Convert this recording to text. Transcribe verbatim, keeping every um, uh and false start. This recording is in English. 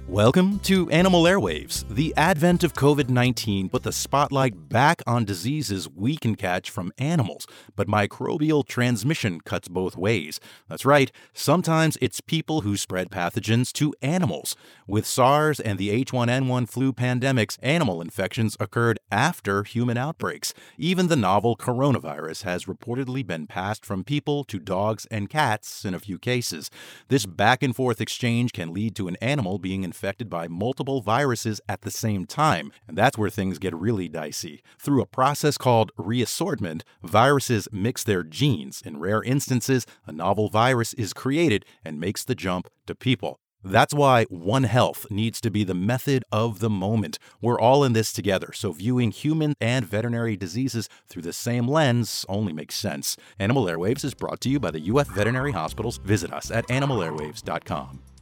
Welcome to Animal Airwaves. The advent of COVID nineteen put the spotlight back on diseases we can catch from animals, but microbial transmission cuts both ways. That's right, sometimes it's people who spread pathogens to animals. With SARS and the H one N one flu pandemics, animal infections occurred after human outbreaks. Even the novel coronavirus has reportedly been passed from people to dogs and cats in a few cases. This back-and-forth exchange can lead to an animal being infected infected by multiple viruses at the same time, and that's where things get really dicey. Through a process called reassortment, viruses mix their genes. In rare instances, a novel virus is created and makes the jump to people. That's why One Health needs to be the method of the moment. We're all in this together, so viewing human and veterinary diseases through the same lens only makes sense. Animal Airwaves is brought to you by the U F Veterinary Hospitals. Visit us at animal airwaves dot com.